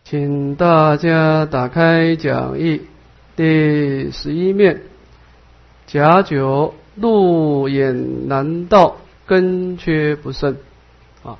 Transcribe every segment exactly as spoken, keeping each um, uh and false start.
请大家打开讲义第十一面，甲九路眼难道根缺不深啊。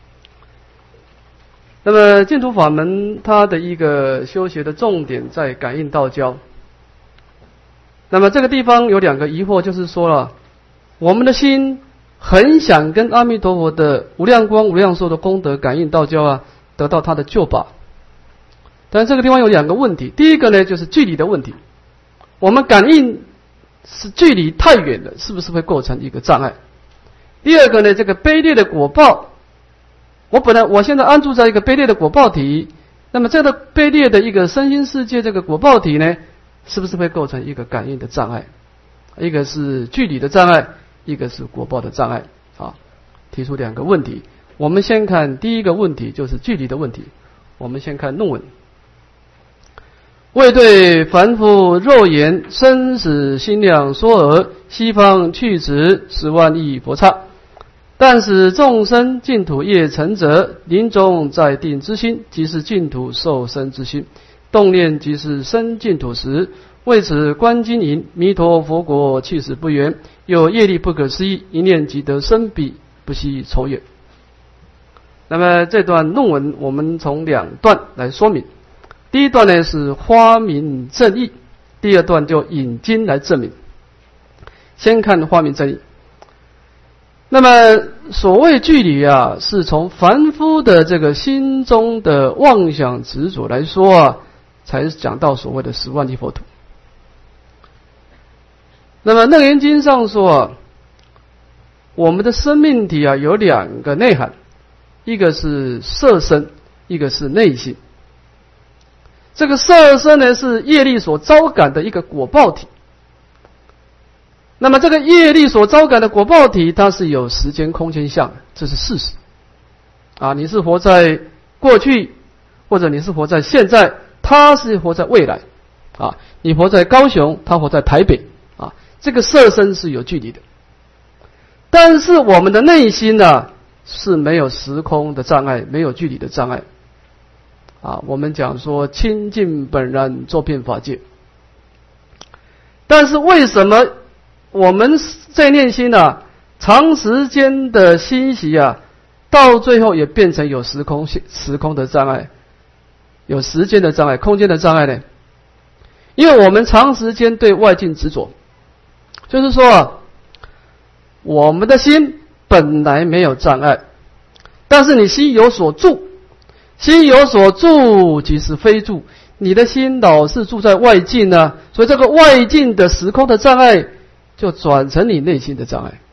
那么净土法门它的一个修学的重点在感应道交。那么这个地方有两个疑惑，就是说了，我们的心很想跟阿弥陀佛的无量光无量寿的功德感应道交啊，得到他的救拔。但这个地方有两个问题，第一个呢就是距离的问题，我们感应是距离太远了，是不是会构成一个障碍？第二个呢，这个卑劣的果报，我本来我现在安住在一个卑劣的果报体，那么这个卑劣的一个身心世界这个果报体呢，是不是会构成一个感应的障碍？一个是距离的障碍，一个是果报的障碍啊。提出两个问题，我们先看第一个问题，就是距离的问题。我们先看论文。为对凡夫肉眼生死心量说而，西方去此十万亿佛刹，但使众生净土业成者，临终在定之心，即是净土受生之心，动念即是生净土时。为此观经云：弥陀佛国去死不远，有业力不可思议，一念即得生彼，不惜愁远。那么这段论文我们从两段来说明。第一段呢是花明正义，第二段就引经来证明。先看花明正义。那么所谓距离啊，是从凡夫的这个心中的妄想执着来说啊，才讲到所谓的十万亿佛土。那么《楞严经》上说啊，我们的生命体啊有两个内涵，一个是色身，一个是内心。这个色身呢是业力所招感的一个果报体，那么这个业力所招感的果报体，它是有时间空间相的，这是事实啊。你是活在过去，或者你是活在现在，它是活在未来啊。你活在高雄，它活在台北啊。这个色身是有距离的，但是我们的内心呢、啊、是没有时空的障碍，没有距离的障碍啊。我们讲说清净本然周遍法界，但是为什么我们这念心啊，长时间的欣喜啊，到最后也变成有时空时空的障碍，有时间的障碍，空间的障碍呢？因为我们长时间对外境执着，就是说啊，我们的心本来没有障碍，但是你心有所住，心有所住即是非住，你的心老是住在外境呢、啊，所以这个外境的时空的障碍就转成你内心的障碍。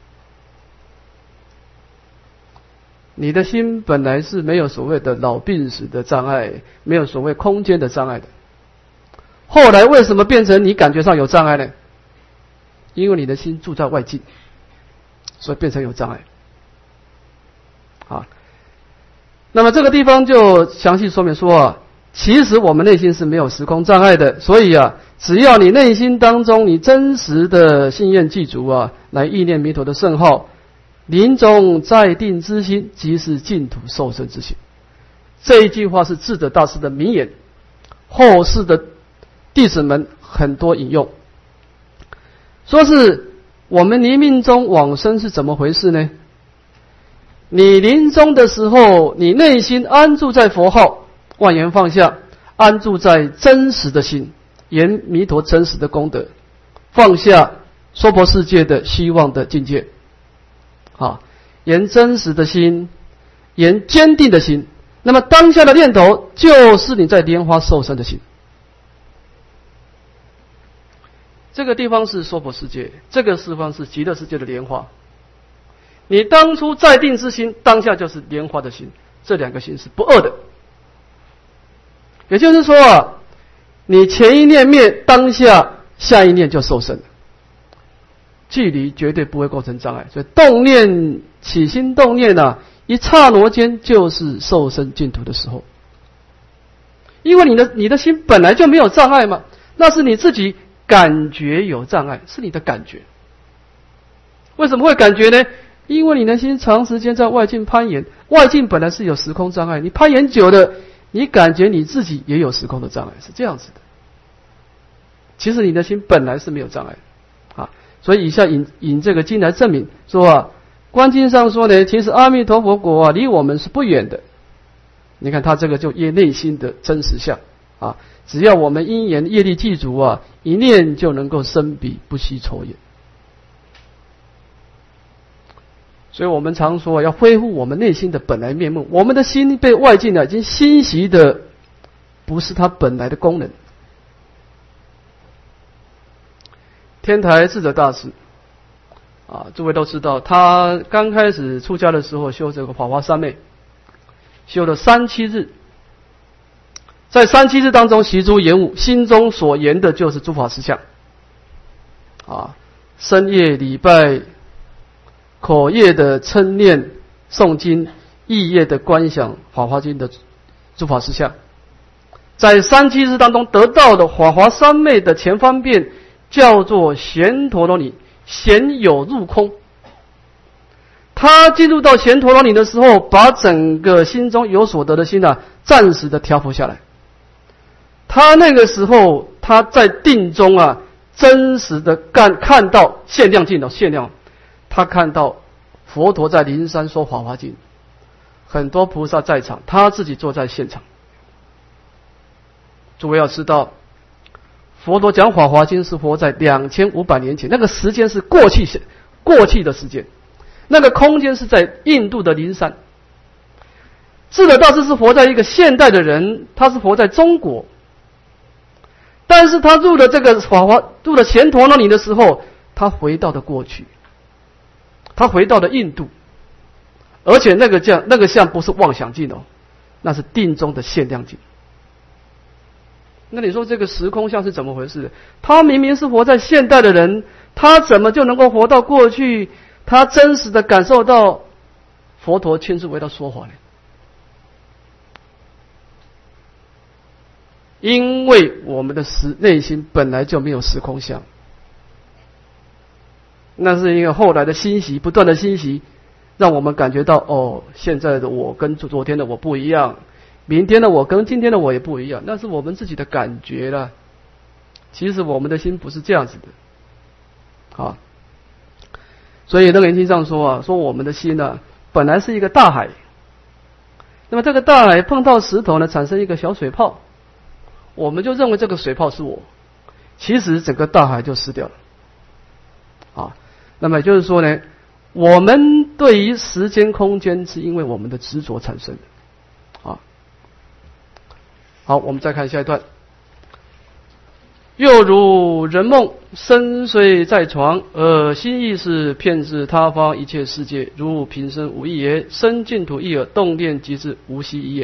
你的心本来是没有所谓的老病死的障碍，没有所谓空间的障碍的，后来为什么变成你感觉上有障碍呢？因为你的心住在外境，所以变成有障碍啊。那么这个地方就详细说明说啊，其实我们内心是没有时空障碍的，所以啊，只要你内心当中你真实的信愿具足啊，来意念弥陀的圣号，临终在定之心，即是净土受生之心。这一句话是智者大师的名言，后世的弟子们很多引用，说是我们临命终往生是怎么回事呢？你临终的时候，你内心安住在佛号，万缘放下，安住在真实的心，言弥陀真实的功德，放下娑婆世界的希望的境界啊，言真实的心，言坚定的心，那么当下的念头就是你在莲花受生的心。这个地方是娑婆世界，这个地方是极乐世界的莲花。你当初在定之心，当下就是莲花的心，这两个心是不二的。也就是说啊，你前一念灭，当下下一念就受生了，距离绝对不会构成障碍。所以动念起心动念啊，一刹那间就是受生净土的时候。因为你的你的心本来就没有障碍嘛，那是你自己感觉有障碍，是你的感觉。为什么会感觉呢？因为你的心长时间在外境攀岩，外境本来是有时空障碍，你攀岩久了， 你感觉你自己也有时空的障碍，是这样子的。其实你的心本来是没有障碍的啊，所以以下引引这个经来证明说啊，观经上说呢，其实阿弥陀佛国啊离我们是不远的。你看他这个就业内心的真实相啊，只要我们因缘业力具足啊，一念就能够生彼不息愁也。所以我们常说要恢复我们内心的本来面目，我们的心被外境啊已经侵袭的不是它本来的功能。天台智者大师啊，诸位都知道，他刚开始出家的时候修这个法华三昧，修了三七日，在三七日当中习诸言悟，心中所言的就是诸法实相啊，深夜礼拜，口业的称念诵经，意业的观想法华经的诸法实相，在三七日当中得到的法华三昧的前方便叫做贤陀罗尼，贤有入空。他进入到贤陀罗尼的时候，把整个心中有所得的心啊，暂时的调伏下来。他那个时候他在定中啊，真实的看看到限量境的限量，他看到佛陀在灵山说法华经，很多菩萨在场，他自己坐在现场。诸位要知道，佛陀讲法华经是活在两千五百年前，那个时间是过去过去的时间，那个空间是在印度的灵山。智者大师是活在一个现代的人，他是活在中国，但是他入了这个法华，入了贤陀罗尼的时候，他回到了过去，他回到了印度，而且那个像那个像不是妄想境哦，那是定中的限量境。那你说这个时空相是怎么回事？他明明是活在现代的人，他怎么就能够活到过去？他真实的感受到佛陀亲自为他说法呢？因为我们的时内心本来就没有时空相，那是因为后来的欣喜，不断的欣喜，让我们感觉到哦，现在的我跟昨天的我不一样，明天的我跟今天的我也不一样，那是我们自己的感觉了。其实我们的心不是这样子的，啊，所以那个人经上说啊，说我们的心呢，本来是一个大海，那么这个大海碰到石头呢，产生一个小水泡，我们就认为这个水泡是我，其实整个大海就湿掉了，啊，那么也就是说呢，我们对于时间空间是因为我们的执着产生的，啊。好，我们再看下一段。又如人梦，身虽在床，而心意识遍至他方一切世界，如平生无异也。身净土一耳，动念即是无息一也。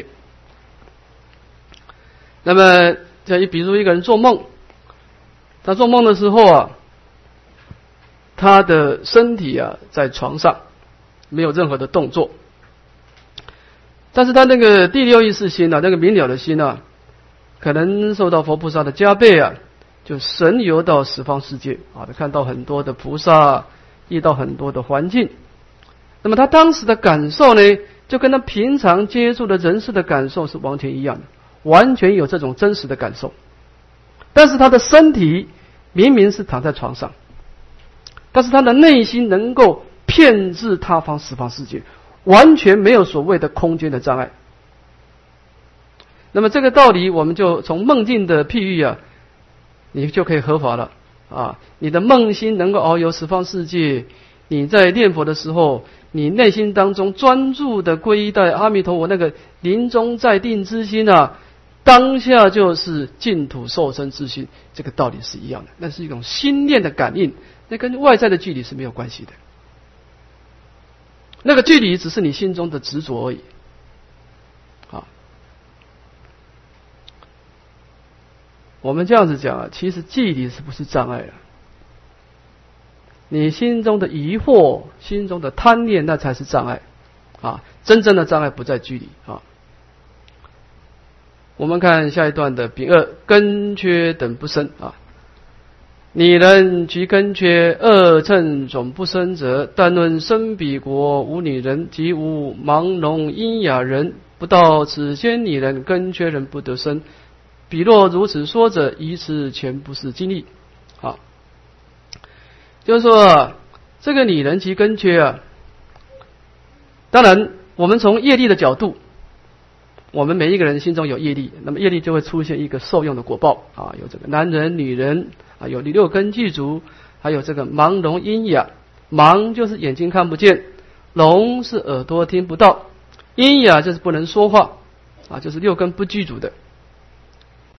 那么，这比如一个人做梦，他做梦的时候啊，他的身体啊在床上，没有任何的动作，但是他那个第六意识心啊，那个明了的心啊，可能受到佛菩萨的加被啊，就神游到十方世界啊，看到很多的菩萨，遇到很多的环境。那么他当时的感受呢，就跟他平常接触的人世的感受是完全一样的，完全有这种真实的感受。但是他的身体明明是躺在床上，但是他的内心能够遍至他方十方世界，完全没有所谓的空间的障碍。那么这个道理，我们就从梦境的譬喻啊，你就可以合法了啊！你的梦心能够遨游十方世界，你在念佛的时候，你内心当中专注的皈依在阿弥陀佛那个临终在定之心啊，当下就是净土受生之心，这个道理是一样的，那是一种心念的感应，那跟外在的距离是没有关系的，那个距离只是你心中的执着而已。我们这样子讲啊，其实距离是不是障碍了？你心中的疑惑、心中的贪念，那才是障碍啊！真正的障碍不在距离啊。我们看下一段的丙二，根缺等不生啊。拟人及根缺，二乘总不生者，但论生彼国无女人及无盲聋喑哑人， 不到此先拟人，根缺人不得生。彼若如此说者，疑此全不是经历。好，就是说这个拟人及根缺啊，当然我们从业力的角度，我们每一个人心中有业力，那么业力就会出现一个受用的果报啊，有这个男人、女人啊，有六根具足，还有这个盲聋喑哑。盲就是眼睛看不见，聋是耳朵听不到，喑哑就是不能说话啊，就是六根不具足的。